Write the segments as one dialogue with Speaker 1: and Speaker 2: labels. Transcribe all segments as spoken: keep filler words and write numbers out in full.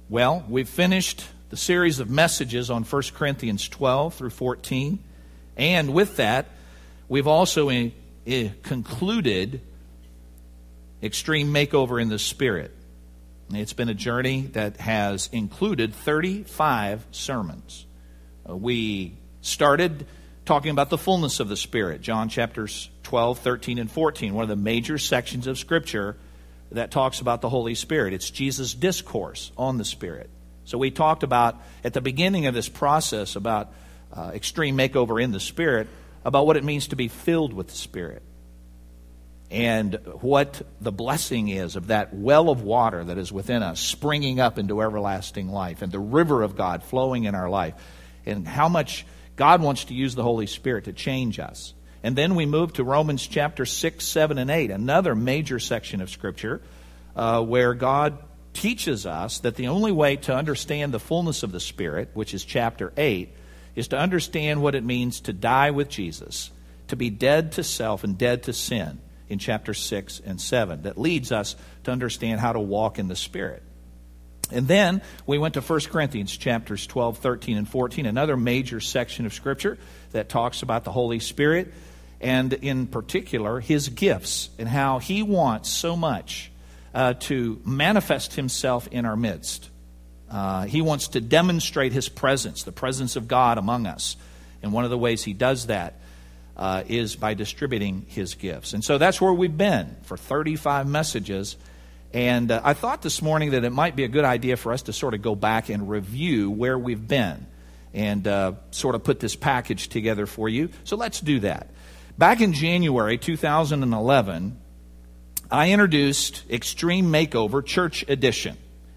Speaker 1: Well, we've finished the series of messages on First Corinthians twelve through fourteen. And with that, we've also in, in concluded Extreme Makeover in the Spirit. It's been a journey that has included thirty-five sermons. Uh, we started talking about the fullness of the Spirit, John chapters twelve, thirteen, and fourteen, one of the major sections of Scripture that talks about the Holy Spirit. It's Jesus' discourse on the Spirit. So we talked about, at the beginning of this process, about uh, extreme makeover in the Spirit, about what it means to be filled with the Spirit. And what the blessing is of that well of water that is within us, springing up into everlasting life, and the river of God flowing in our life, and how much God wants to use the Holy Spirit to change us. And then we move to Romans chapter six, seven, and eight, another major section of Scripture uh, where God teaches us that the only way to understand the fullness of the Spirit, which is chapter eight, is to understand what it means to die with Jesus, to be dead to self and dead to sin in chapter six and seven. That leads us to understand how to walk in the Spirit. And then we went to First Corinthians chapters twelve, thirteen, and fourteen, another major section of Scripture that talks about the Holy Spirit, and in particular, His gifts, and how He wants so much uh, to manifest Himself in our midst. Uh, he wants to demonstrate His presence, the presence of God among us. And one of the ways He does that uh, is by distributing His gifts. And so that's where we've been for thirty-five messages. And uh, I thought this morning that it might be a good idea for us to sort of go back and review where we've been and uh, sort of put this package together for you. So let's do that. Back in January two thousand eleven, I introduced Extreme Makeover Church Edition.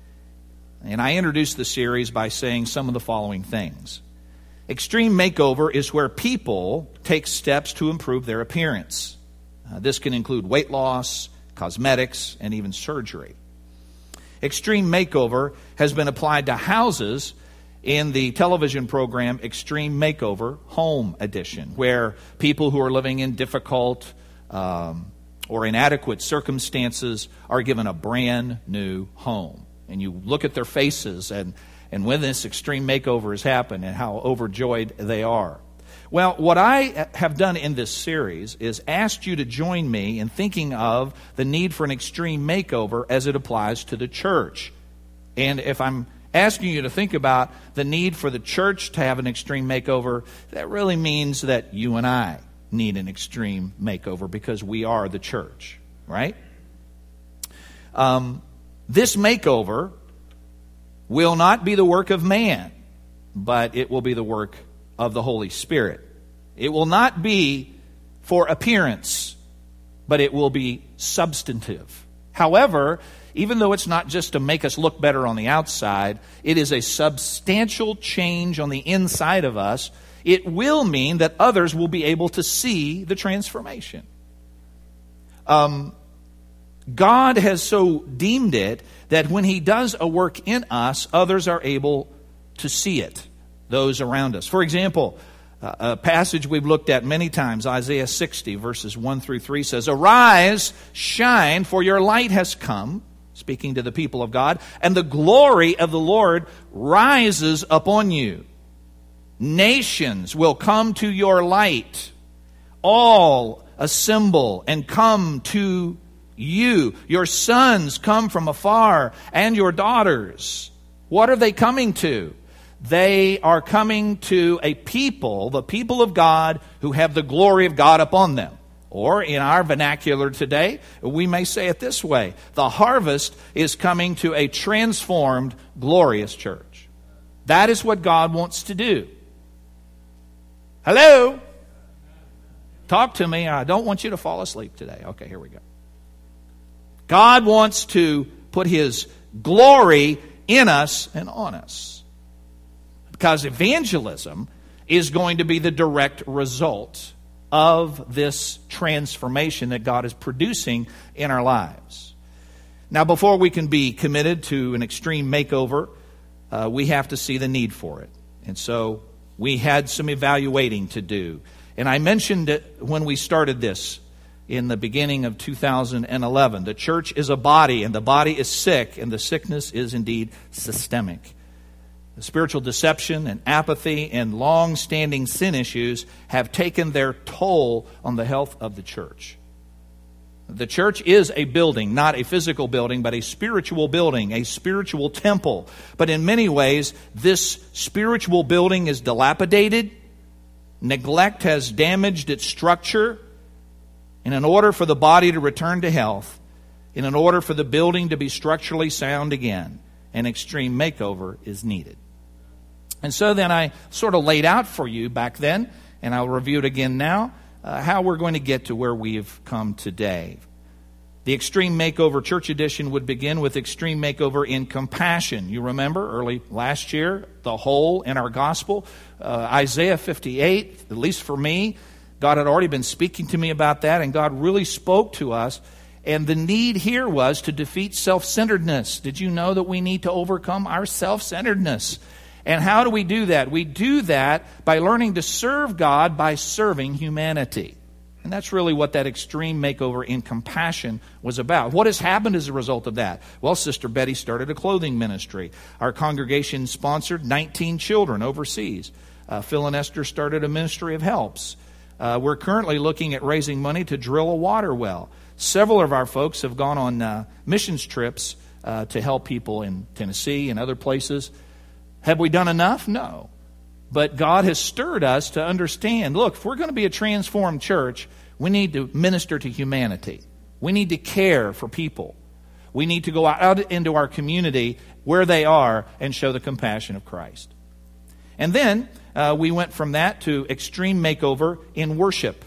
Speaker 1: And I introduced the series by saying some of the following things. Extreme Makeover is where people take steps to improve their appearance. Uh, this can include weight loss, cosmetics, and even surgery. Extreme Makeover has been applied to houses in the television program Extreme Makeover Home Edition, where people who are living in difficult um, or inadequate circumstances are given a brand new home. And you look at their faces and, and when this extreme makeover has happened and how overjoyed they are. Well, what I have done in this series is asked you to join me in thinking of the need for an extreme makeover as it applies to the church. And if I'm asking you to think about the need for the church to have an extreme makeover, that really means that you and I need an extreme makeover because we are the church, right? Um, this makeover will not be the work of man, but it will be the work of the Holy Spirit. It will not be for appearance, but it will be substantive. However, even though it's not just to make us look better on the outside, it is a substantial change on the inside of us. It will mean that others will be able to see the transformation. Um, God has so deemed it that when He does a work in us, others are able to see it, those around us. For example, a passage we've looked at many times, Isaiah sixty, verses one through three says, "Arise, shine, for your light has come," speaking to the people of God, "and the glory of the Lord rises upon you. Nations will come to your light. All assemble and come to you. Your sons come from afar, and your daughters." What are they coming to? They are coming to a people, the people of God, who have the glory of God upon them. Or in our vernacular today, we may say it this way: the harvest is coming to a transformed, glorious church. That is what God wants to do. Hello? Talk to me. I don't want you to fall asleep today. Okay, here we go. God wants to put His glory in us and on us. Because evangelism is going to be the direct result of this transformation that God is producing in our lives. Now, before we can be committed to an extreme makeover, uh, we have to see the need for it. And so we had some evaluating to do. And I mentioned it when we started this, in the beginning of two thousand eleven. The church is a body, and the body is sick, and the sickness is indeed systemic. The spiritual deception and apathy and long-standing sin issues have taken their toll on the health of the church. The church is a building, not a physical building, but a spiritual building, a spiritual temple. But in many ways, this spiritual building is dilapidated. Neglect has damaged its structure. And in order for the body to return to health, and in order for the building to be structurally sound again, an extreme makeover is needed. And so then I sort of laid out for you back then, and I'll review it again now, uh, how we're going to get to where we've come today. The Extreme Makeover Church Edition would begin with Extreme Makeover in Compassion. You remember early last year, the whole in our gospel, uh, Isaiah fifty-eight, at least for me, God had already been speaking to me about that, and God really spoke to us. And the need here was to defeat self-centeredness. Did you know that we need to overcome our self-centeredness? And how do we do that? We do that by learning to serve God by serving humanity. And that's really what that Extreme Makeover in Compassion was about. What has happened as a result of that? Well, Sister Betty started a clothing ministry. Our congregation sponsored nineteen children overseas. Uh, Phil and Esther started a ministry of helps. Uh, we're currently looking at raising money to drill a water well. Several of our folks have gone on uh, missions trips uh, to help people in Tennessee and other places. Have we done enough? No. But God has stirred us to understand, look, if we're going to be a transformed church, we need to minister to humanity. We need to care for people. We need to go out into our community where they are and show the compassion of Christ. And then uh, we went from that to Extreme Makeover in Worship.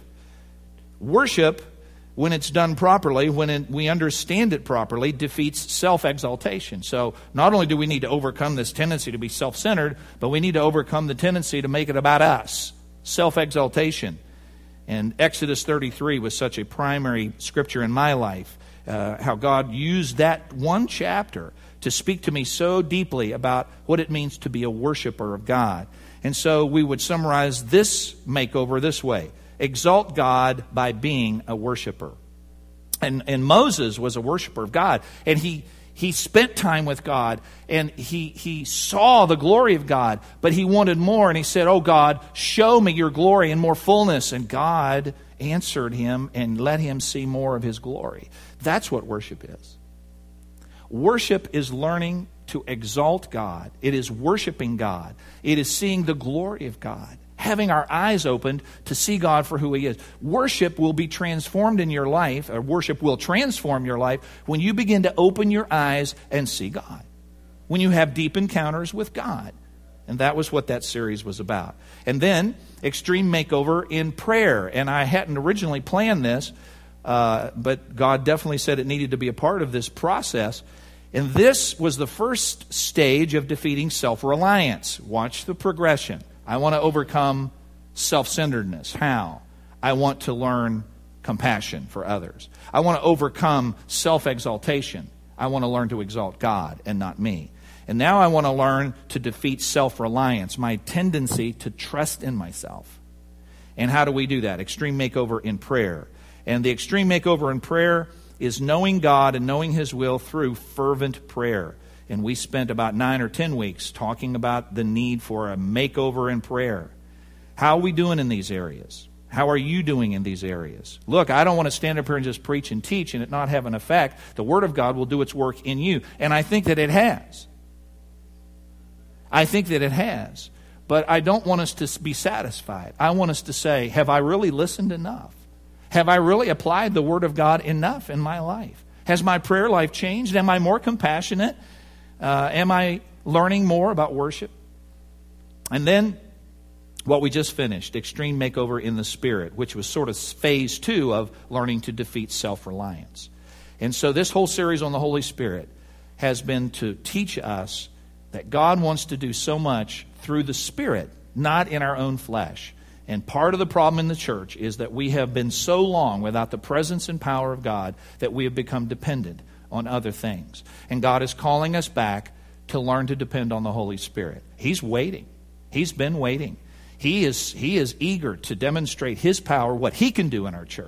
Speaker 1: Worship, when it's done properly, when it, we understand it properly, defeats self-exaltation. So not only do we need to overcome this tendency to be self-centered, but we need to overcome the tendency to make it about us, self-exaltation. And Exodus thirty-three was such a primary scripture in my life, uh, how God used that one chapter to speak to me so deeply about what it means to be a worshiper of God. And so we would summarize this makeover this way: exalt God by being a worshiper. And, and Moses was a worshiper of God. And he, he spent time with God. And he, he saw the glory of God. But he wanted more. And he said, oh God, show me your glory in more fullness. And God answered him and let him see more of his glory. That's what worship is. Worship is learning to exalt God. It is worshiping God. It is seeing the glory of God. Having our eyes opened to see God for who He is. Worship will be transformed in your life, or worship will transform your life when you begin to open your eyes and see God. When you have deep encounters with God. And that was what that series was about. And then, Extreme Makeover in Prayer. And I hadn't originally planned this, uh, but God definitely said it needed to be a part of this process. And this was the first stage of defeating self-reliance. Watch the progression. I want to overcome self-centeredness. How? I want to learn compassion for others. I want to overcome self-exaltation. I want to learn to exalt God and not me. And now I want to learn to defeat self-reliance, my tendency to trust in myself. And how do we do that? Extreme Makeover in Prayer. And the Extreme Makeover in Prayer is knowing God and knowing His will through fervent prayer. And we spent about nine or ten weeks talking about the need for a makeover in prayer. How are we doing in these areas? How are you doing in these areas? Look, I don't want to stand up here and just preach and teach and it not have an effect. The Word of God will do its work in you. And I think that it has. I think that it has. But I don't want us to be satisfied. I want us to say, have I really listened enough? Have I really applied the Word of God enough in my life? Has my prayer life changed? Am I more compassionate? Uh, am I learning more about worship? And then what we just finished, Extreme Makeover in the Spirit, which was sort of phase two of learning to defeat self-reliance. And so this whole series on the Holy Spirit has been to teach us that God wants to do so much through the Spirit, not in our own flesh. And part of the problem in the church is that we have been so long without the presence and power of God that we have become dependent on other things. And God is calling us back to learn to depend on the Holy Spirit. He's waiting. He's been waiting. He is, he is eager to demonstrate His power, what He can do in our church.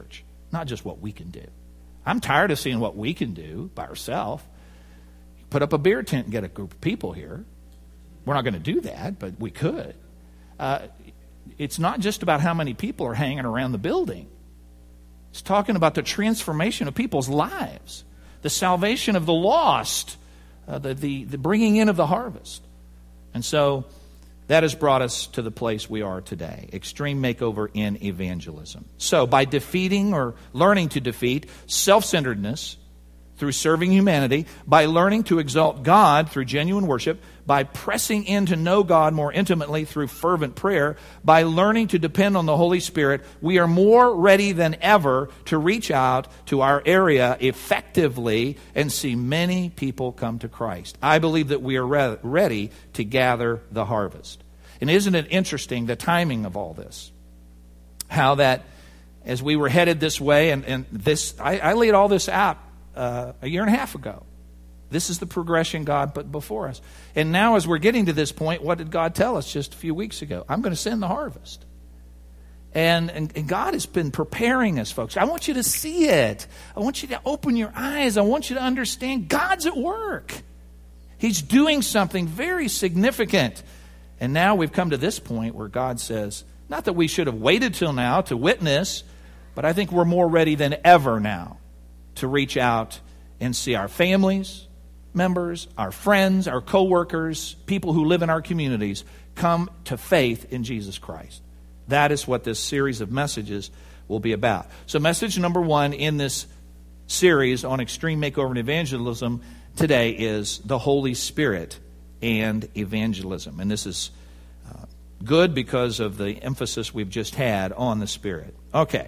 Speaker 1: not just what we can do. I'm tired of seeing what we can do by ourselves. Put up a beer tent and get a group of people here. We're not going to do that, but we could. Uh, it's not just about how many people are hanging around the building. It's talking about the transformation of people's lives, the salvation of the lost, uh, the, the, the bringing in of the harvest. And so that has brought us to the place we are today, extreme makeover in evangelism. So by defeating or learning to defeat self-centeredness through serving humanity, by learning to exalt God through genuine worship, by pressing in to know God more intimately through fervent prayer, by learning to depend on the Holy Spirit, we are more ready than ever to reach out to our area effectively and see many people come to Christ. I believe that we are re- ready to gather the harvest. And isn't it interesting, the timing of all this? How that as we were headed this way, and, and this I, I laid all this out uh, a year and a half ago. This is the progression God put before us. And now as we're getting to this point, what did God tell us just a few weeks ago? I'm going to send the harvest. And, and, and God has been preparing us, folks. I want you to see it. I want you to open your eyes. I want you to understand God's at work. He's doing something very significant. And now we've come to this point where God says, not that we should have waited till now to witness, but I think we're more ready than ever now to reach out and see our families, members, our friends, our co-workers, people who live in our communities come to faith in Jesus Christ. That is what this series of messages will be about. So message number one in this series on extreme makeover and evangelism today is the Holy Spirit and evangelism. And this is uh, good because of the emphasis we've just had on the Spirit. Okay.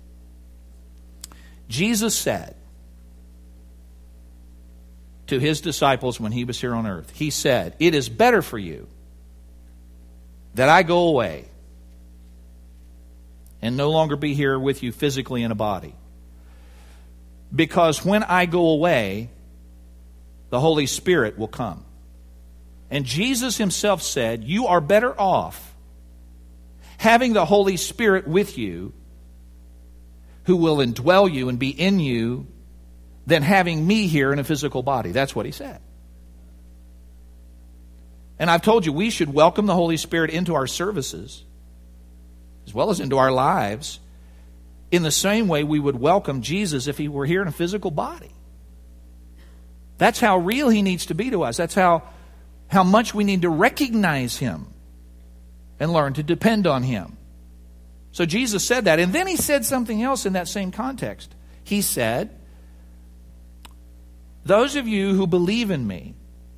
Speaker 1: Jesus said to his disciples when he was here on earth, he said, "It is better for you that I go away and no longer be here with you physically in a body. Because when I go away, the Holy Spirit will come." And Jesus himself said, you are better off having the Holy Spirit with you, who will indwell you and be in you, than having me here in a physical body. That's what he said. And I've told you, we should welcome the Holy Spirit into our services, as well as into our lives, in the same way we would welcome Jesus if he were here in a physical body. That's how real he needs to be to us. That's how, how much we need to recognize him and learn to depend on him. So Jesus said that. And then he said something else in that same context. He said, those of you who believe in me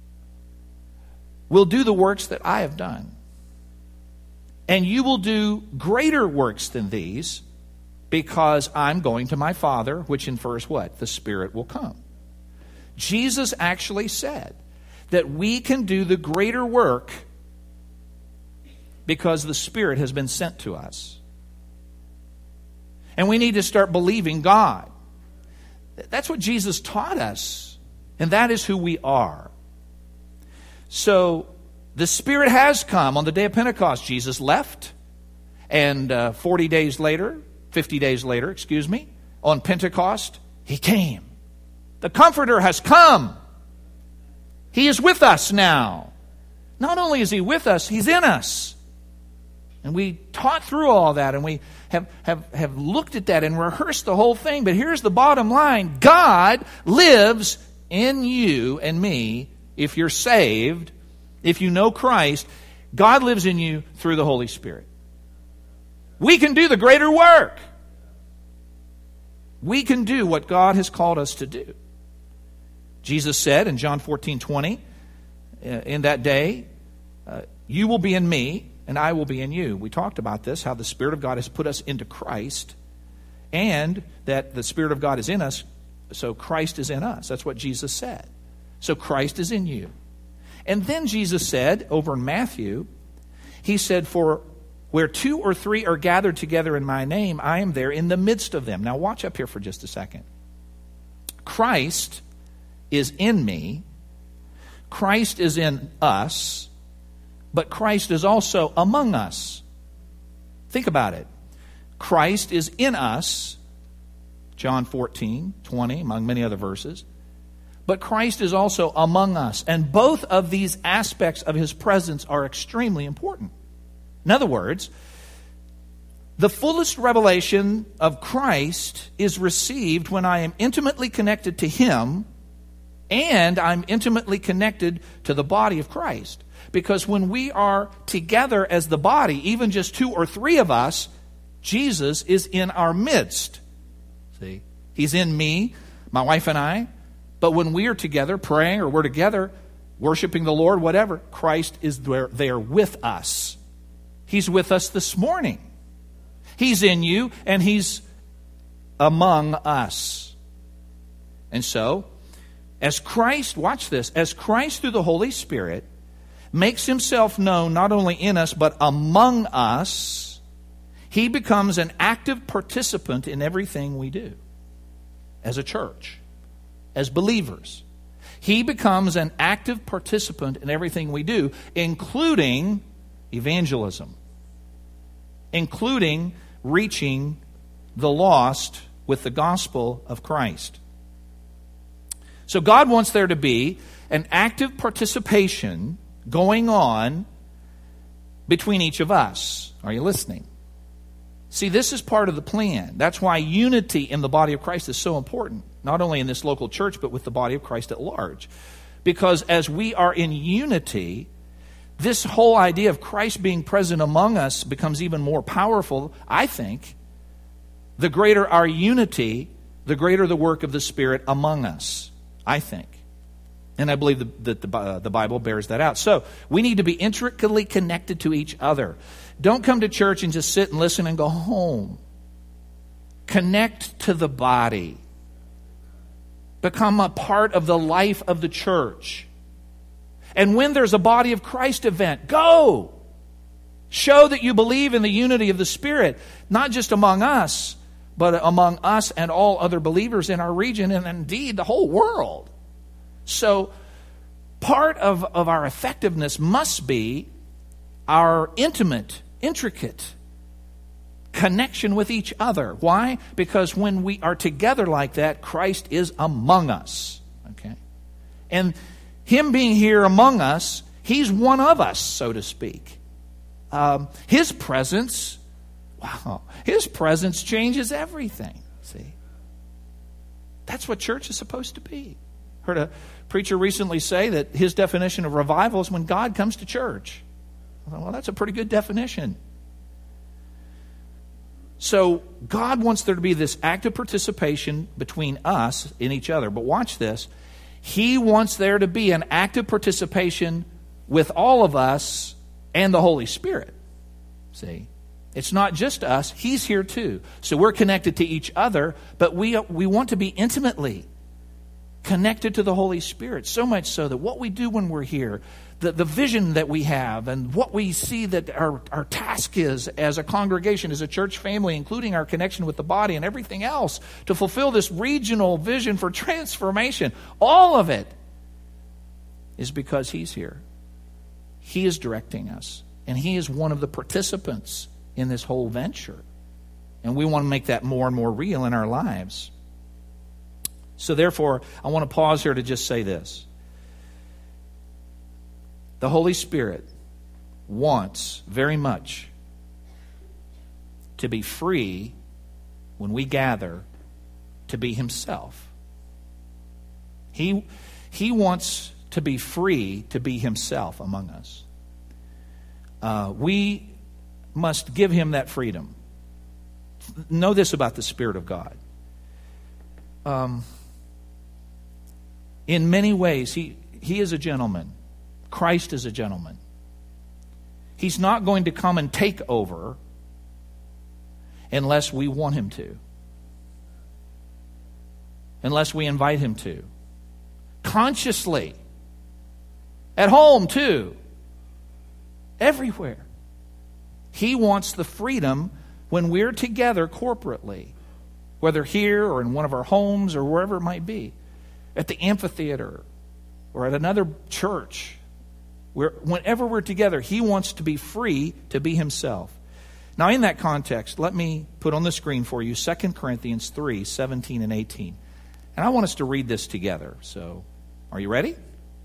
Speaker 1: will do the works that I have done. And you will do greater works than these, because I'm going to my Father, which infers what? The Spirit will come. Jesus actually said that we can do the greater work because the Spirit has been sent to us. And we need to start believing God. That's what Jesus taught us. And that is who we are. So the Spirit has come. On the day of Pentecost, Jesus left. And uh, forty days later, fifty days later, excuse me, on Pentecost, he came. The Comforter has come. He is with us now. Not only is he with us, he's in us. And we taught through all that, and we have, have, have looked at that and rehearsed the whole thing. But here's the bottom line. God lives in you and me. If you're saved, if you know Christ, God lives in you through the Holy Spirit. We can do the greater work. We can do what God has called us to do. Jesus said in John fourteen twenty, in that day, uh, you will be in me, and I will be in you. We talked about this, how the Spirit of God has put us into Christ, and that the Spirit of God is in us, so Christ is in us. That's what Jesus said. So Christ is in you. And then Jesus said, over in Matthew, he said, for where two or three are gathered together in my name, I am there in the midst of them. Now watch up here for just a second. Christ is in me. Christ is in us. But Christ is also among us. Think about it. Christ is in us. John fourteen, twenty, among many other verses. But Christ is also among us. And both of these aspects of his presence are extremely important. In other words, the fullest revelation of Christ is received when I am intimately connected to him and I'm intimately connected to the body of Christ. Because when we are together as the body, even just two or three of us, Jesus is in our midst. See? He's in me, my wife and I. But when we are together praying or we're together worshiping the Lord, whatever, Christ is there, there with us. He's with us this morning. He's in you and he's among us. And so, as Christ, watch this, as Christ through the Holy Spirit makes himself known not only in us but among us, he becomes an active participant in everything we do as a church, as believers. He becomes an active participant in everything we do, including evangelism, including reaching the lost with the gospel of Christ. So God wants there to be an active participation going on between each of us. Are you listening? See, this is part of the plan. That's why unity in the body of Christ is so important, not only in this local church, but with the body of Christ at large. Because as we are in unity, this whole idea of Christ being present among us becomes even more powerful, I think. The greater our unity, the greater the work of the Spirit among us, I think. And I believe that the, uh, the Bible bears that out. So we need to be intricately connected to each other. Don't come to church and just sit and listen and go home. Connect to the body. Become a part of the life of the church. And when there's a Body of Christ event, go. Show that you believe in the unity of the Spirit, not just among us, but among us and all other believers in our region and indeed the whole world. So part of, of our effectiveness must be our intimate, intricate connection with each other. Why? Because when we are together like that, Christ is among us. Okay? And him being here among us, he's one of us, so to speak. Um, his presence, wow, his presence changes everything. See? That's what church is supposed to be. Heard a preacher recently say that his definition of revival is when God comes to church. I thought, well, that's a pretty good definition. So God wants there to be this active participation between us and each other. But watch this. He wants there to be an active participation with all of us and the Holy Spirit. See? It's not just us. He's here too. So we're connected to each other, but we, we want to be intimately connected to the Holy Spirit. So much so that what we do when we're here, the, the vision that we have and what we see that our, our task is as a congregation, as a church family, including our connection with the body and everything else, to fulfill this regional vision for transformation, all of it is because He's here. He is directing us. And He is one of the participants in this whole venture. And we want to make that more and more real in our lives. So therefore, I want to pause here to just say this. The Holy Spirit wants very much to be free when we gather to be Himself. He, he wants to be free to be Himself among us. Uh, we must give Him that freedom. Know this about the Spirit of God. Um, in many ways, he, he is a gentleman. Christ is a gentleman. He's not going to come and take over unless we want Him to. Unless we invite Him to. Consciously. At home, too. Everywhere. He wants the freedom when we're together corporately, whether here or in one of our homes or wherever it might be, at the amphitheater or at another church. Where, whenever we're together, He wants to be free to be Himself. Now, in that context, let me put on the screen for you Second Corinthians three, seventeen and eighteen. And I want us to read this together. So, are you ready?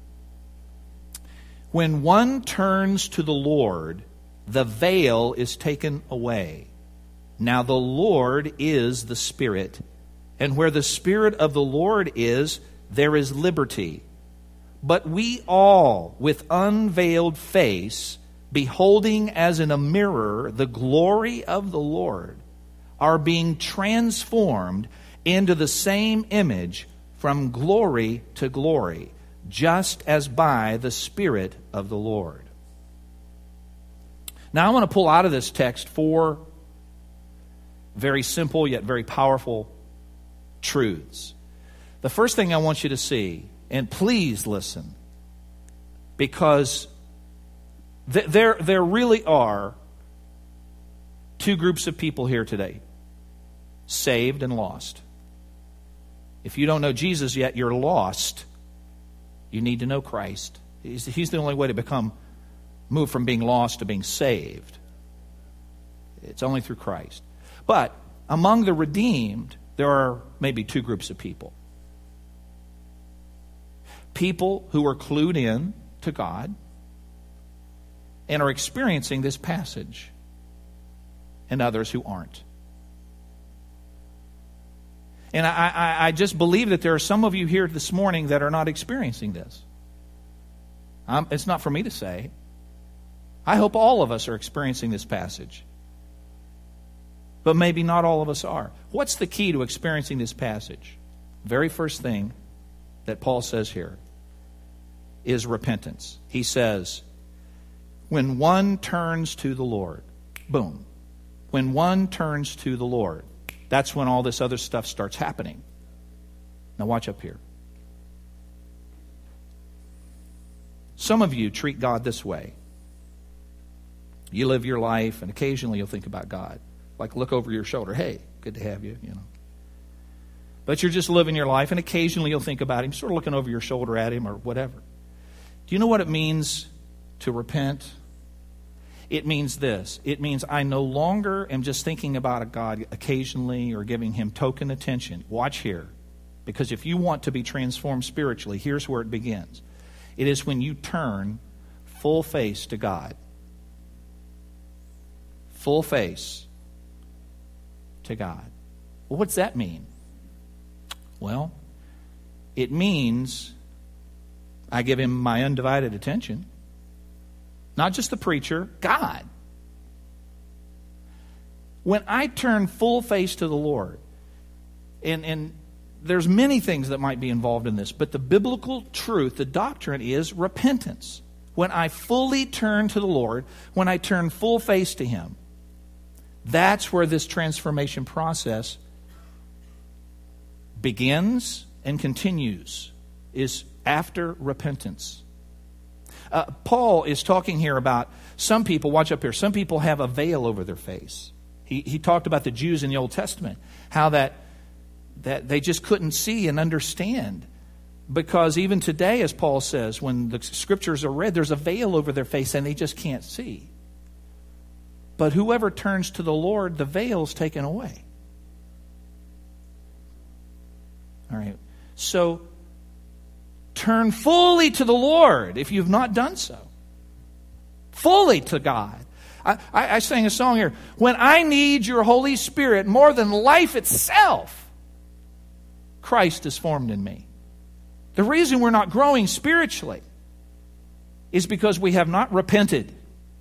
Speaker 1: When one turns to the Lord, the veil is taken away. Now the Lord is the Spirit, and where the Spirit of the Lord is, there is liberty. But we all, with unveiled face, beholding as in a mirror the glory of the Lord, are being transformed into the same image from glory to glory, just as by the Spirit of the Lord. Now I want to pull out of this text four very simple yet very powerful truths. The first thing I want you to see, and please listen, because th- there, there really are two groups of people here today, saved and lost. If you don't know Jesus yet, you're lost. You need to know Christ. He's, he's the only way to become, move from being lost to being saved. It's only through Christ. But among the redeemed, there are maybe two groups of people. People who are clued in to God and are experiencing this passage, and others who aren't. And I, I, I just believe that there are some of you here this morning that are not experiencing this. Um, it's not for me to say. I hope all of us are experiencing this passage. But maybe not all of us are. What's the key to experiencing this passage? Very first thing that Paul says here is repentance. He says, when one turns to the Lord, boom. When one turns to the Lord, that's when all this other stuff starts happening. Now watch up here. Some of you treat God this way. You live your life and occasionally you'll think about God. Like look over your shoulder. Hey, good to have you, you know. But you're just living your life and occasionally you'll think about Him, sort of looking over your shoulder at Him or whatever. Do you know what it means to repent? It means this. It means I no longer am just thinking about a God occasionally or giving Him token attention. Watch here. Because if you want to be transformed spiritually, here's where it begins. It is when you turn full face to God. Full face to God. Well, what's that mean? Well, it means I give Him my undivided attention. Not just the preacher, God. When I turn full face to the Lord, and, and there's many things that might be involved in this, but the biblical truth, the doctrine is repentance. When I fully turn to the Lord, when I turn full face to Him, that's where this transformation process begins and continues, is after repentance. Uh, Paul is talking here about some people, watch up here, some people have a veil over their face. He, he talked about the Jews in the Old Testament, how that, that they just couldn't see and understand. Because even today, as Paul says, when the Scriptures are read, there's a veil over their face and they just can't see. But whoever turns to the Lord, the veil's taken away. All right. So, turn fully to the Lord if you've not done so. Fully to God. I, I, I sang a song here. When I need your Holy Spirit more than life itself, Christ is formed in me. The reason we're not growing spiritually is because we have not repented.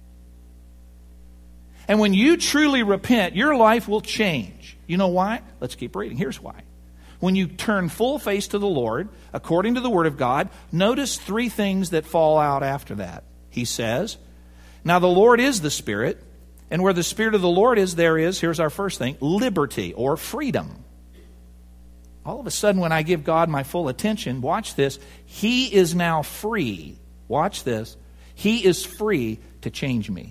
Speaker 1: And when you truly repent, your life will change. You know why? Let's keep reading. Here's why. When you turn full face to the Lord, according to the Word of God, notice three things that fall out after that. He says, now the Lord is the Spirit, and where the Spirit of the Lord is, there is, here's our first thing, liberty or freedom. All of a sudden, when I give God my full attention, watch this, He is now free. Watch this. He is free to change me.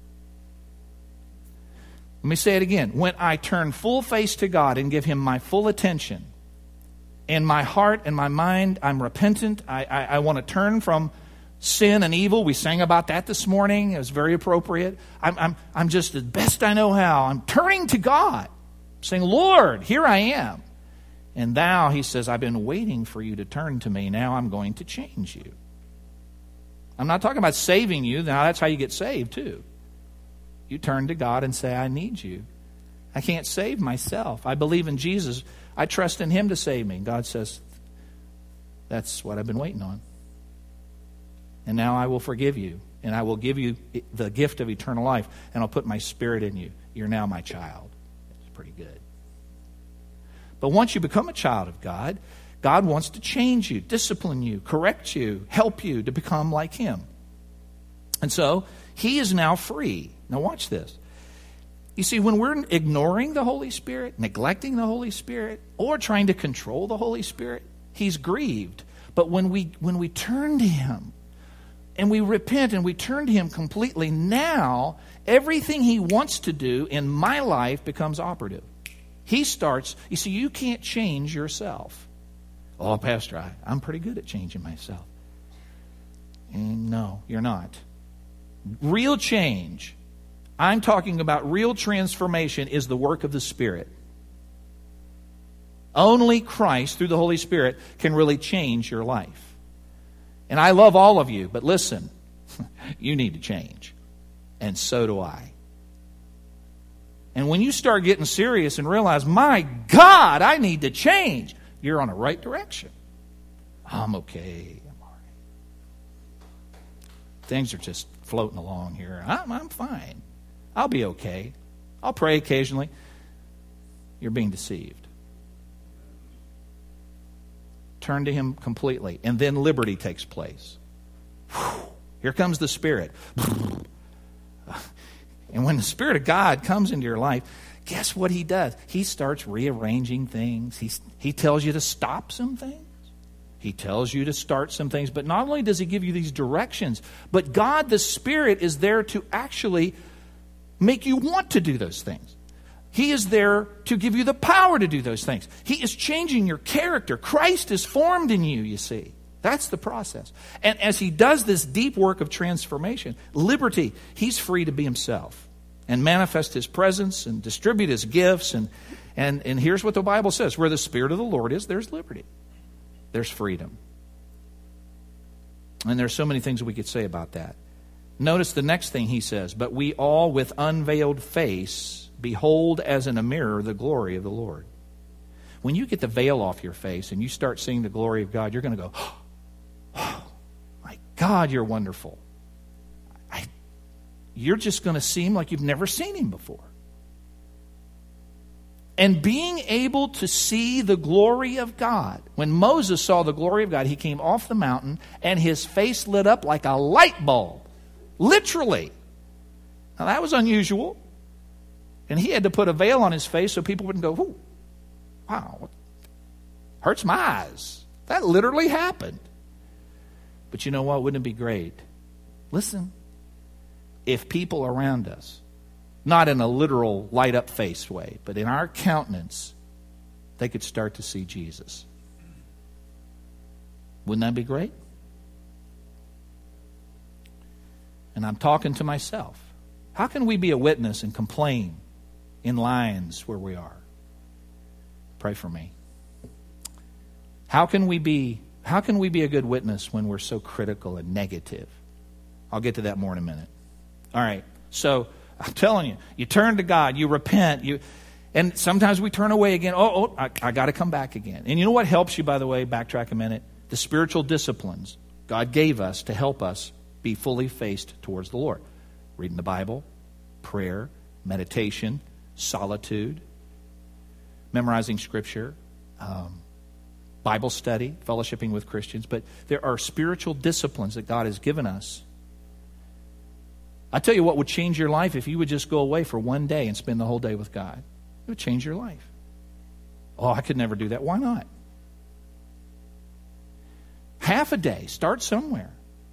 Speaker 1: Let me say it again. When I turn full face to God and give Him my full attention, in my heart and my mind, I'm repentant. I, I, I want to turn from sin and evil. We sang about that this morning. It was very appropriate. I'm, I'm, I'm just the best I know how. I'm turning to God, saying, Lord, here I am. And now he says, I've been waiting for you to turn to me. Now I'm going to change you. I'm not talking about saving you. Now that's how you get saved too. You turn to God and say, I need you. I can't save myself. I believe in Jesus. I trust in him to save me. God says, that's what I've been waiting on. And now I will forgive you. And I will give you the gift of eternal life. And I'll put my spirit in you. You're now my child. It's pretty good. But once you become a child of God, God wants to change you, discipline you, correct you, help you to become like him. And so he is now free. Now watch this. You see, when we're ignoring the Holy Spirit, neglecting the Holy Spirit, or trying to control the Holy Spirit, he's grieved. But when we when we turn to him and we repent and we turn to him completely, now everything he wants to do in my life becomes operative. He starts, you see, you can't change yourself. Oh, Pastor, I, I'm pretty good at changing myself. And no, you're not. Real change, I'm talking about real transformation, is the work of the Spirit. Only Christ, through the Holy Spirit, can really change your life. And I love all of you, but listen, you need to change. And so do I. And when you start getting serious and realize, my God, I need to change, you're on the right direction. I'm okay. I'm all right. Things are just floating along here. I'm, I'm fine. I'll be okay. I'll pray occasionally. You're being deceived. Turn to him completely, and then liberty takes place. Whew. Here comes the Spirit. And when the Spirit of God comes into your life, guess what he does? He starts rearranging things. He, he tells you to stop some things. He tells you to start some things. But not only does he give you these directions, but God, the Spirit, is there to actually make you want to do those things. He is there to give you the power to do those things. He is changing your character. Christ is formed in you, you see. That's the process. And as he does this deep work of transformation, liberty, he's free to be himself and manifest his presence and distribute his gifts. And, and, and here's what the Bible says. Where the Spirit of the Lord is, there's liberty. There's freedom. And there's so many things we could say about that. Notice the next thing he says. But we all with unveiled face behold as in a mirror the glory of the Lord. When you get the veil off your face and you start seeing the glory of God, you're going to go, oh, my God, you're wonderful. I, you're just going to seem like you've never seen him before. And being able to see the glory of God. When Moses saw the glory of God, he came off the mountain and his face lit up like a light bulb. Literally. Now that was unusual. And he had to put a veil on his face so people wouldn't go, ooh, wow, hurts my eyes. That literally happened. But you know what? Wouldn't it be great? Listen, if people around us, not in a literal light up face way, but in our countenance, they could start to see Jesus. Wouldn't that be great? And I'm talking to myself. How can we be a witness and complain in lines where we are? Pray for me. How can we be how can we be a good witness when we're so critical and negative? I'll get to that more in a minute. All right. So I'm telling you, you turn to God, you repent, you and sometimes we turn away again. Oh, oh I, I got to come back again. And you know what helps you, by the way, backtrack a minute? The spiritual disciplines God gave us to help us be fully faced towards the Lord. Reading the Bible, prayer, meditation, solitude, memorizing Scripture, um, Bible study, fellowshipping with Christians. But there are spiritual disciplines that God has given us. I tell you what would change your life if you would just go away for one day and spend the whole day with God. It would change your life. Oh, I could never do that. Why not? Half a day. Start somewhere.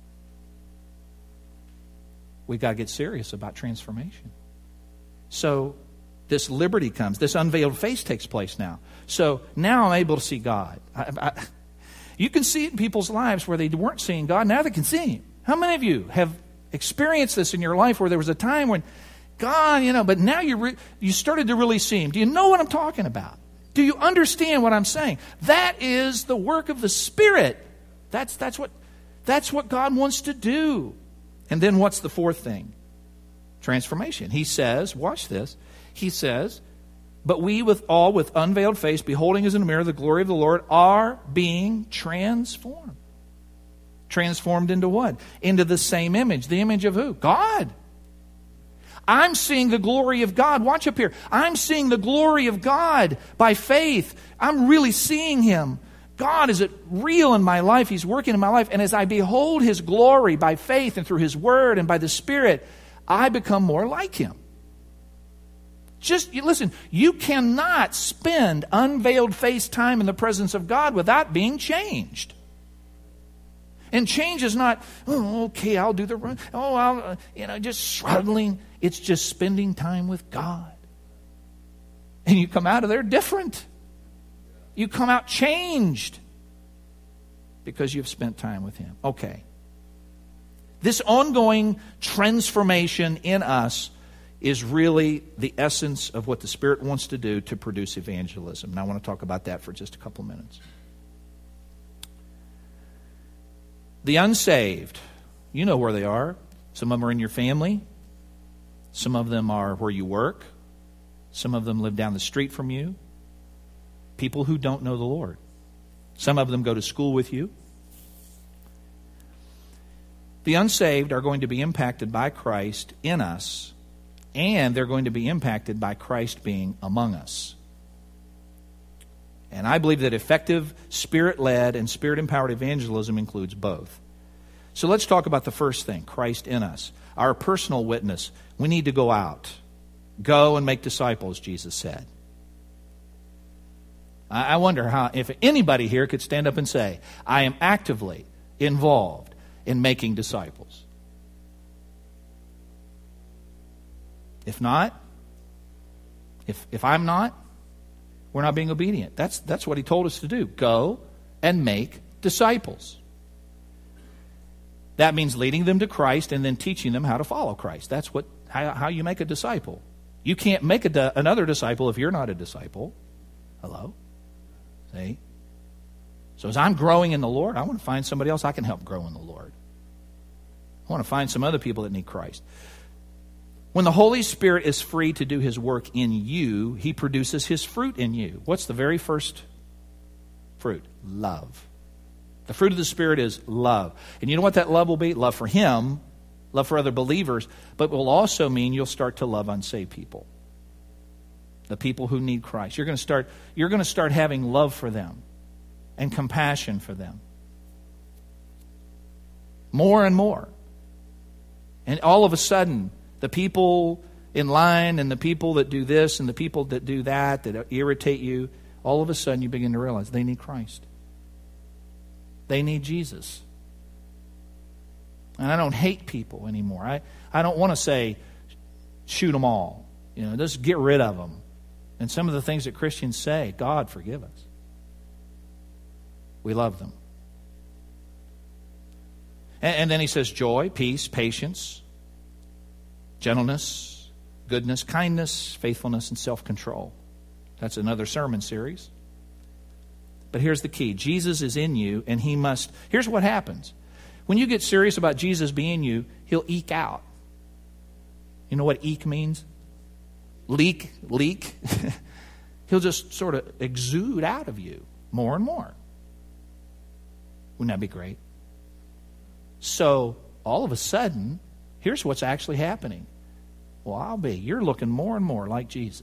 Speaker 1: We've got to get serious about transformation. So this liberty comes. This unveiled face takes place now. So now I'm able to see God. I, I, you can see it in people's lives where they weren't seeing God. Now they can see Him. How many of you have experienced this in your life where there was a time when God, you know, but now you re- you started to really see Him? Do you know what I'm talking about? Do you understand what I'm saying? That is the work of the Spirit. That's that's what that's what God wants to do. And then what's the fourth thing? Transformation. He says, watch this. He says, but we with all with unveiled face, beholding as in a mirror the glory of the Lord, are being transformed. Transformed into what? Into the same image. The image of who? God. I'm seeing the glory of God. Watch up here. I'm seeing the glory of God by faith. I'm really seeing Him. God is real in my life. He's working in my life. And as I behold His glory by faith and through His Word and by the Spirit, I become more like Him. Just, listen, you cannot spend unveiled face time in the presence of God without being changed. And change is not, oh, okay, I'll do the run. Oh, I'll, uh, you know, just struggling. It's just spending time with God. And you come out of there different. You come out changed because you've spent time with Him. Okay. This ongoing transformation in us is really the essence of what the Spirit wants to do to produce evangelism. And I want to talk about that for just a couple minutes. The unsaved, you know where they are. Some of them are in your family. Some of them are where you work. Some of them live down the street from you. People who don't know the Lord. Some of them go to school with you. The unsaved are going to be impacted by Christ in us, and they're going to be impacted by Christ being among us. And I believe that effective Spirit-led and Spirit-empowered evangelism includes both. So let's talk about the first thing, Christ in us. Our personal witness. We need to go out. Go and make disciples, Jesus said. I wonder how, if anybody here could stand up and say, I am actively involved in making disciples. If not, if if I'm not, we're not being obedient. That's that's what He told us to do. Go and make disciples. That means leading them to Christ and then teaching them how to follow Christ. That's what how, how you make a disciple. You can't make a, another disciple if you're not a disciple. Hello? See? So as I'm growing in the Lord, I want to find somebody else I can help grow in the Lord. I want to find some other people that need Christ. When the Holy Spirit is free to do His work in you, He produces His fruit in you. What's the very first fruit? Love. The fruit of the Spirit is love. And you know what that love will be? Love for Him, love for other believers, but it will also mean you'll start to love unsaved people. The people who need Christ. You're going to start, you're going to start having love for them and compassion for them. More and more. And all of a sudden, the people in line and the people that do this and the people that do that, that irritate you, all of a sudden you begin to realize they need Christ. They need Jesus. And I don't hate people anymore. I, I don't want to say, shoot them all. You know, just get rid of them. And some of the things that Christians say, God forgive us. We love them. And, and then he says joy, peace, patience, gentleness, goodness, kindness, faithfulness, and self-control. That's another sermon series. But here's the key. Jesus is in you, and He must... Here's what happens. When you get serious about Jesus being you, He'll eke out. You know what eke means? Leak, leak. He'll just sort of exude out of you more and more. Wouldn't that be great? So, all of a sudden, here's what's actually happening. Well, I'll be. You're looking more and more like Jesus.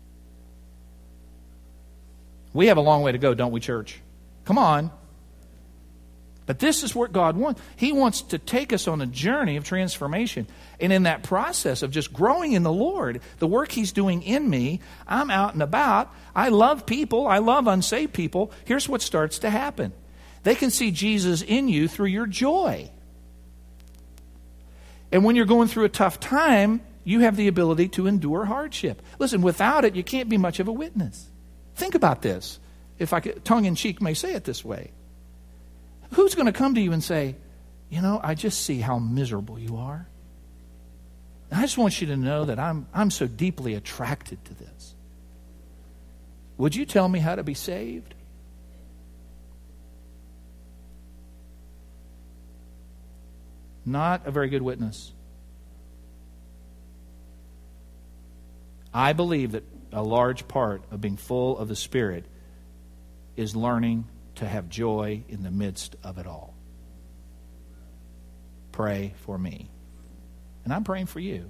Speaker 1: We have a long way to go, don't we, church? Come on. But this is what God wants. He wants to take us on a journey of transformation. And in that process of just growing in the Lord, the work He's doing in me, I'm out and about. I love people. I love unsaved people. Here's what starts to happen. They can see Jesus in you through your joy. And when you're going through a tough time, you have the ability to endure hardship. Listen, without it, you can't be much of a witness. Think about this. If I could, tongue-in-cheek may say it this way. Who's going to come to you and say, you know, I just see how miserable you are. And I just want you to know that I'm, I'm so deeply attracted to this. Would you tell me how to be saved? Not a very good witness. I believe that a large part of being full of the Spirit is learning to have joy in the midst of it all. Pray for me. And I'm praying for you.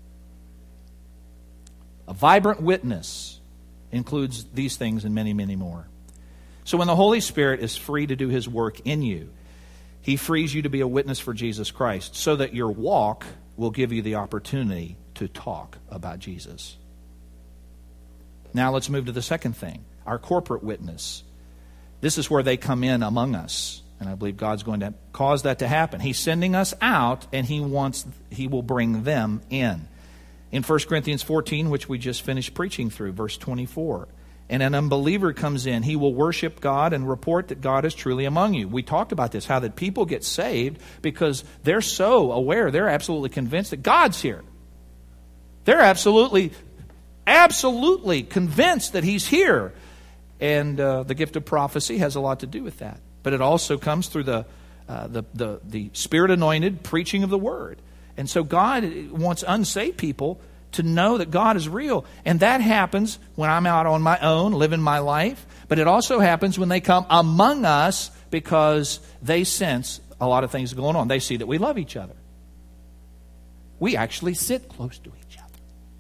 Speaker 1: A vibrant witness includes these things and many, many more. So when the Holy Spirit is free to do His work in you, He frees you to be a witness for Jesus Christ so that your walk will give you the opportunity to talk about Jesus. Now let's move to the second thing, our corporate witness. This is where they come in among us, and I believe God's going to cause that to happen. He's sending us out, and He wants, He will bring them in. In First Corinthians fourteen, which we just finished preaching through, verse twenty-four, and an unbeliever comes in, he will worship God and report that God is truly among you. We talked about this, how that people get saved because they're so aware, they're absolutely convinced that God's here. They're absolutely, absolutely convinced that He's here. And uh, the gift of prophecy has a lot to do with that. But it also comes through the, uh, the, the, the Spirit-anointed preaching of the Word. And so God wants unsaved people to know that God is real. And that happens when I'm out on my own, living my life. But it also happens when they come among us because they sense a lot of things going on. They see that we love each other. We actually sit close to each other.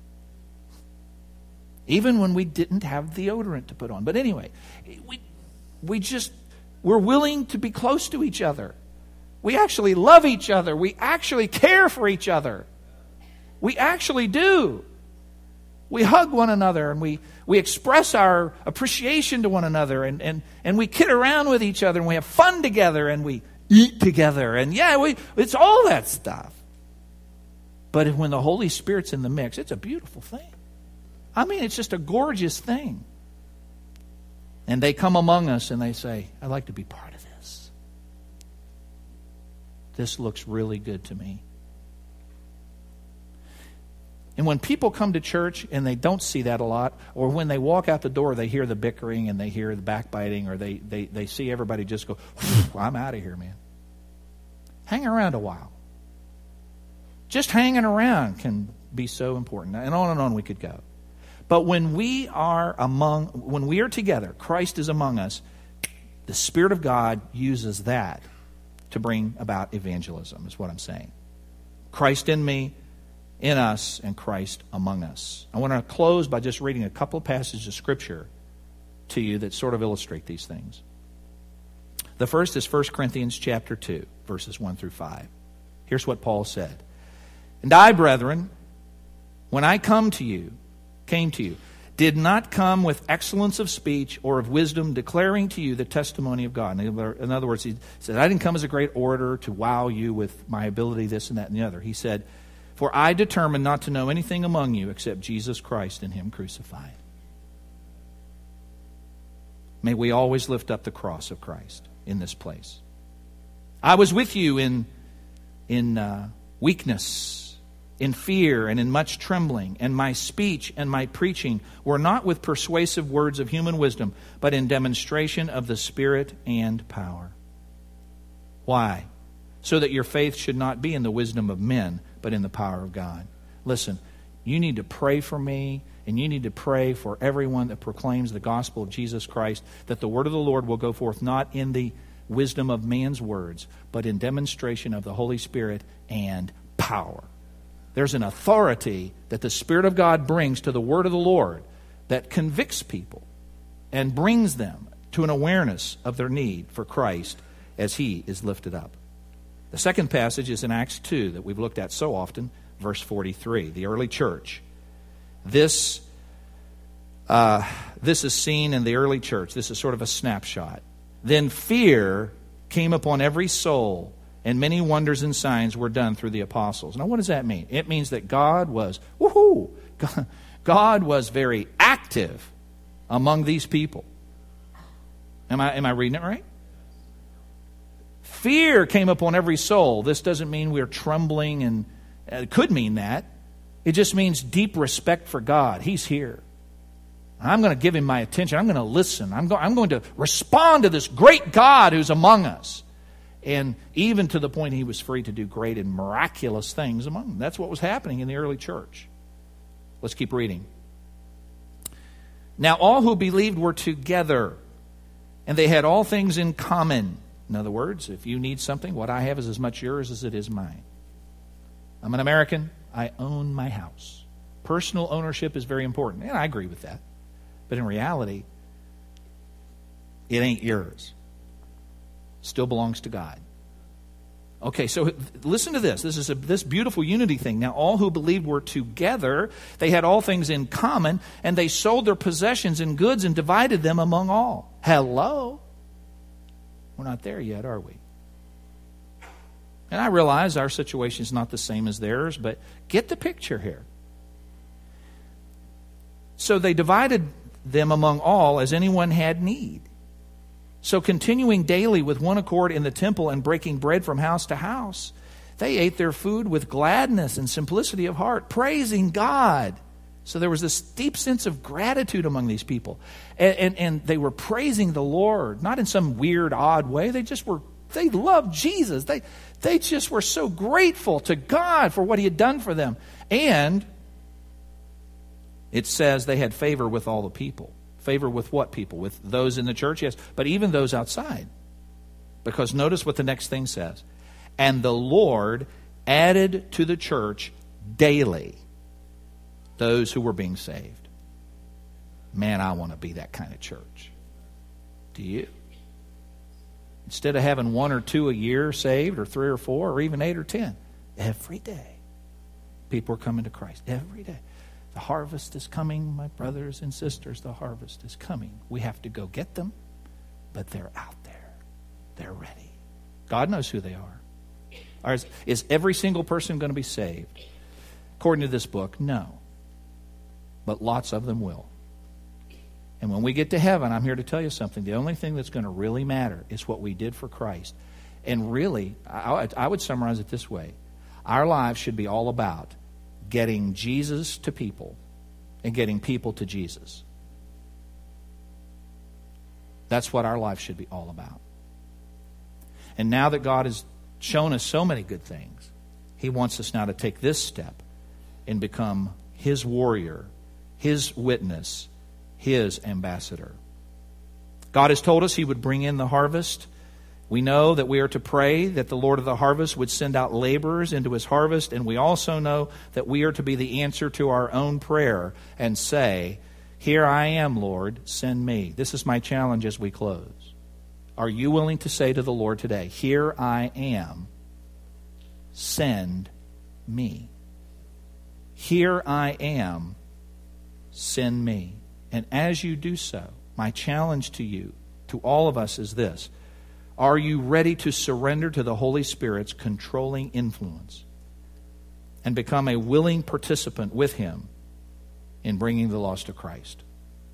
Speaker 1: Even when we didn't have deodorant to put on. But anyway, we, we just, we're willing to be close to each other. We actually love each other. We actually care for each other. We actually do. We hug one another and we, we express our appreciation to one another and, and, and we kid around with each other and we have fun together and we eat together. And yeah, we, it's all that stuff. But when the Holy Spirit's in the mix, it's a beautiful thing. I mean, it's just a gorgeous thing. And they come among us and they say, I'd like to be part of this. This looks really good to me. And when people come to church and they don't see that a lot, or when they walk out the door, they hear the bickering and they hear the backbiting, or they, they, they see everybody just go, I'm out of here, man. Hang around a while. Just hanging around can be so important. And on and on we could go. But when we are among, when we are together, Christ is among us, the Spirit of God uses that to bring about evangelism, is what I'm saying. Christ in me, in us, and Christ among us. I want to close by just reading a couple of passages of Scripture to you that sort of illustrate these things. The first is First Corinthians chapter two, verses one through five. Here's what Paul said. And I, brethren, when I come to you, came to you, did not come with excellence of speech or of wisdom, declaring to you the testimony of God. In other words, he said, I didn't come as a great orator to wow you with my ability, this and that and the other. He said, for I determined not to know anything among you except Jesus Christ and Him crucified. May we always lift up the cross of Christ in this place. I was with you in, in uh, weakness, in fear and in much trembling, and my speech and my preaching were not with persuasive words of human wisdom, but in demonstration of the Spirit and power. Why? So that your faith should not be in the wisdom of men, but in the power of God. Listen, you need to pray for me, and you need to pray for everyone that proclaims the gospel of Jesus Christ, that the word of the Lord will go forth not in the wisdom of man's words, but in demonstration of the Holy Spirit and power. There's an authority that the Spirit of God brings to the word of the Lord that convicts people and brings them to an awareness of their need for Christ as He is lifted up. The second passage is in Acts two that we've looked at so often, verse forty-three, the early church. This, uh, this is seen in the early church. This is sort of a snapshot. Then fear came upon every soul, and many wonders and signs were done through the apostles. Now, what does that mean? It means that God was, woohoo, God, God was very active among these people. Am I, am I reading it right? Fear came upon every soul. This doesn't mean we're trembling, and it could mean that. It just means deep respect for God. He's here. I'm going to give him my attention. I'm going to listen. I'm, go- I'm going to respond to this great God who's among us. And even to the point he was free to do great and miraculous things among them. That's what was happening in the early church. Let's keep reading. Now all who believed were together, and they had all things in common. In other words, if you need something, what I have is as much yours as it is mine. I'm an American. I own my house. Personal ownership is very important, and I agree with that. But in reality, it ain't yours. It still belongs to God. Okay, so listen to this. This is a, this beautiful unity thing. Now, all who believed were together. They had all things in common, and they sold their possessions and goods and divided them among all. Hello? We're not there yet, are we? And I realize our situation is not the same as theirs, but get the picture here. So they divided them among all as anyone had need. So continuing daily with one accord in the temple and breaking bread from house to house, they ate their food with gladness and simplicity of heart, praising God. So there was this deep sense of gratitude among these people. And, and, and they were praising the Lord, not in some weird, odd way. They just were, they loved Jesus. They, they just were so grateful to God for what he had done for them. And it says they had favor with all the people. Favor with what people? With those in the church? Yes. But even those outside. Because notice what the next thing says. And the Lord added to the church daily those who were being saved. Man, I want to be that kind of church. Do you? Instead of having one or two a year saved, or three or four, or even eight or ten, every day people are coming to Christ. Every day. The harvest is coming, my brothers and sisters. The harvest is coming. We have to go get them, but they're out there. They're ready. God knows who they are. Is, is every single person going to be saved? According to this book, no. But lots of them will. And when we get to heaven, I'm here to tell you something. The only thing that's going to really matter is what we did for Christ. And really, I, I would summarize it this way. Our lives should be all about getting Jesus to people and getting people to Jesus. That's what our life should be all about. And now that God has shown us so many good things, he wants us now to take this step and become his warrior, his witness, his ambassador. God has told us he would bring in the harvest. We know that we are to pray that the Lord of the harvest would send out laborers into his harvest, and we also know that we are to be the answer to our own prayer and say, "Here I am, Lord, send me." This is my challenge as we close. Are you willing to say to the Lord today, "Here I am, send me"? Here I am, send me. And as you do so, my challenge to you, to all of us, is this. Are you ready to surrender to the Holy Spirit's controlling influence and become a willing participant with him in bringing the lost to Christ?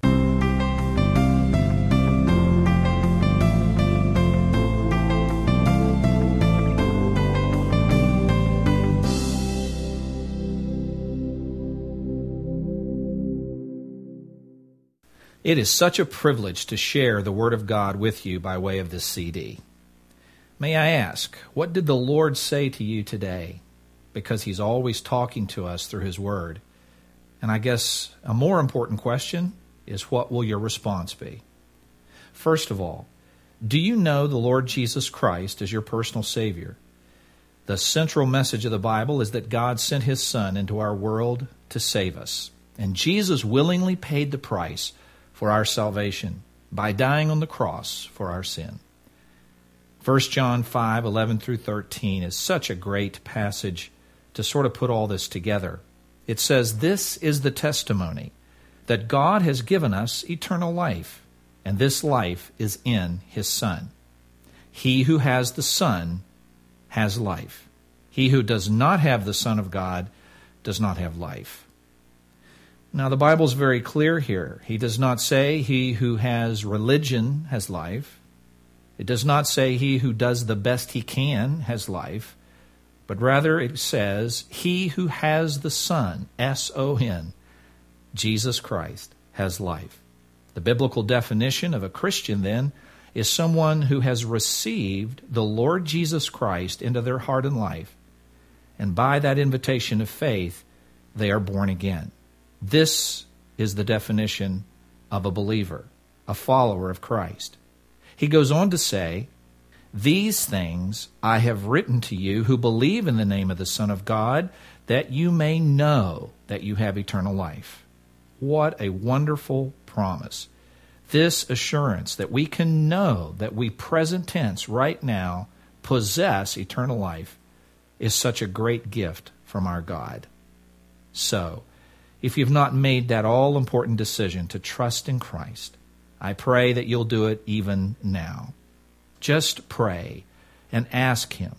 Speaker 1: It is such a privilege to share the Word of God with you by way of this C D. May I ask, what did the Lord say to you today? Because he's always talking to us through his Word. And I guess a more important question is, what will your response be? First of all, do you know the Lord Jesus Christ as your personal Savior? The central message of the Bible is that God sent his Son into our world to save us. And Jesus willingly paid the price for our salvation by dying on the cross for our sin. First John five, eleven through thirteen is such a great passage to sort of put all this together. It says, "This is the testimony, that God has given us eternal life, and this life is in his Son. He who has the Son has life. He who does not have the Son of God does not have life." Now, the Bible's very clear here. He does not say he who has religion has life. It does not say he who does the best he can has life, but rather it says he who has the Son, S O N, Jesus Christ, has life. The biblical definition of a Christian, then, is someone who has received the Lord Jesus Christ into their heart and life, and by that invitation of faith, they are born again. This is the definition of a believer, a follower of Christ. He goes on to say, "These things I have written to you who believe in the name of the Son of God, that you may know that you have eternal life." What a wonderful promise. This assurance that we can know that we present tense right now possess eternal life is such a great gift from our God. So, if you've not made that all-important decision to trust in Christ, I pray that you'll do it even now. Just pray and ask Him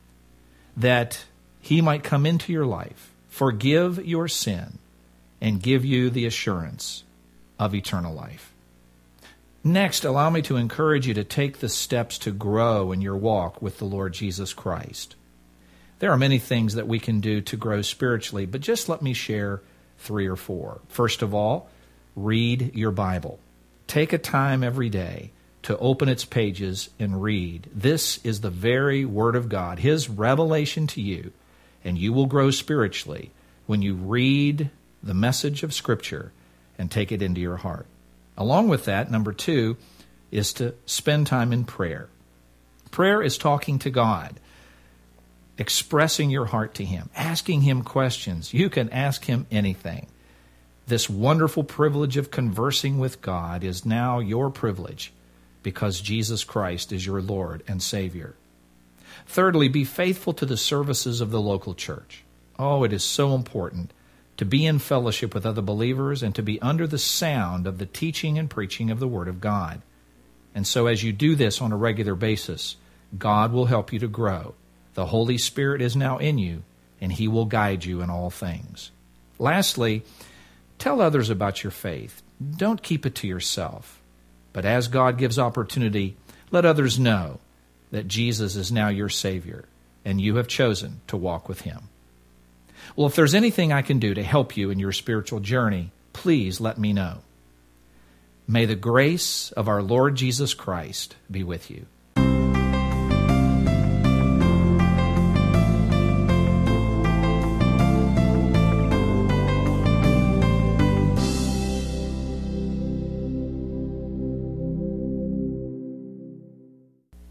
Speaker 1: that He might come into your life, forgive your sin, and give you the assurance of eternal life. Next, allow me to encourage you to take the steps to grow in your walk with the Lord Jesus Christ. There are many things that we can do to grow spiritually, but just let me share three or four. First of all, read your Bible. Take a time every day to open its pages and read. This is the very Word of God, His revelation to you, and you will grow spiritually when you read the message of Scripture and take it into your heart. Along with that, number two is to spend time in prayer. Prayer is talking to God, expressing your heart to Him, asking Him questions. You can ask Him anything. This wonderful privilege of conversing with God is now your privilege because Jesus Christ is your Lord and Savior. Thirdly, be faithful to the services of the local church. Oh, it is so important to be in fellowship with other believers and to be under the sound of the teaching and preaching of the Word of God. And so as you do this on a regular basis, God will help you to grow. The Holy Spirit is now in you, and He will guide you in all things. Lastly, tell others about your faith. Don't keep it to yourself. But as God gives opportunity, let others know that Jesus is now your Savior, and you have chosen to walk with Him. Well, if there's anything I can do to help you in your spiritual journey, please let me know. May the grace of our Lord Jesus Christ be with you.